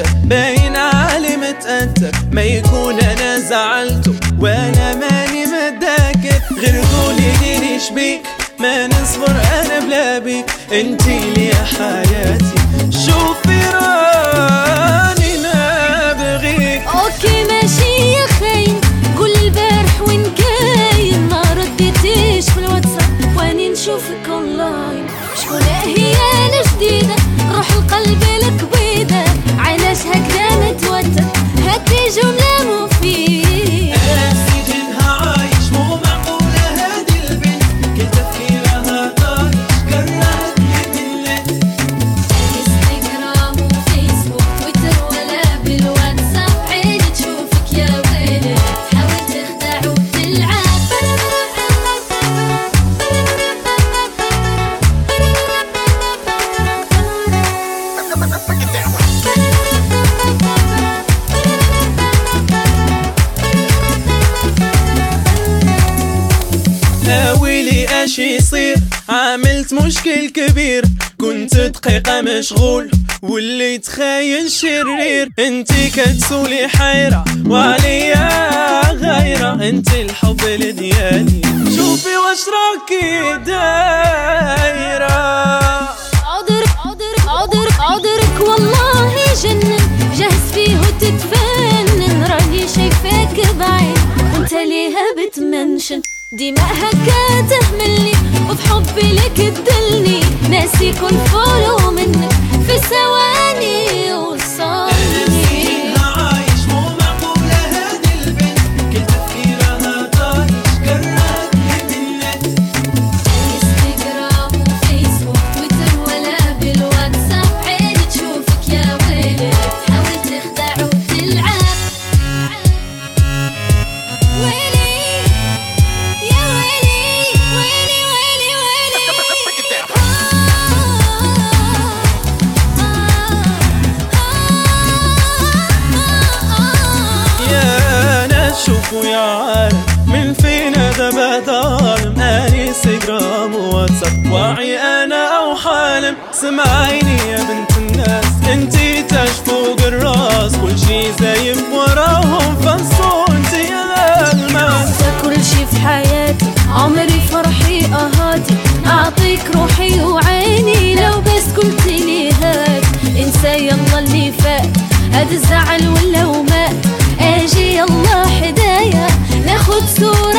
حاجة باين علي متأثر، ما يكون انا زعلته ولا ماني متذكر. غير قولي لي ايش بيك ما نصبر انا بلا بيك، انتي لي يا حياتي شوفي راني نابغيك. اوكي ماشي يا خاين، قول البارح وين كاين، ما رديتيش في الواتساب واني نشوفك اونلاين. شكون هي الجديدة روح القلب لك بيضة، علاش هكذا متوتر هاتي جملة مفيدة. انا في سجنها عايش مو معقولة هادي البنت، كل تفكيرها طايش كرهتني بالليل. انستغرام وفيسبوك تويتر ولا بالواتساب، عيني تشوفك يا ويلي تحاول تخدع وتلعب. ويلي اش يصير عملت مشكل كبير، كنت دقيقة مشغول واللي تخاين شرير. انتي كتسولي حيرة وعليا غيرة، انتي الحب لديالي شوفي واش راكي دايرة. عذرك والله جنن، جهز فيه وتتفنن، راني شايفاك بعين وانت ليها بتمنشن. ديما هكا تهملني وفي حبي لك تدلني، ناسي يكون فولو منك في ثواني وصالني. عايش مو معقولة هادي البنت، كل تفكيرها طايش كرهتني بالليل. انستغرام وفيسبوك تويتر ولا بالواتساب، عيني تشوفك يا ويلي تحاول تخدع وتلعب. ويلي يا ويلي ويلي ويلي ويلي. يا ناس شوفوا يا عالم من فينا دابا ظالم، اني انستغرام وواتساب واعي انا او حالم. سمعيني يا بنت الناس انتي تاج فوق الراس، كل شي زايف وراهم فانصوا انتي يا الماس. كل شي في حياتي عمري فرحي اهاتي، اعطيك روحي وعيني لو بس قلتي لي هات. انسى يلا اللي فات هاد الزعل ولا ومات، اجي يلا حدايا ناخد صورة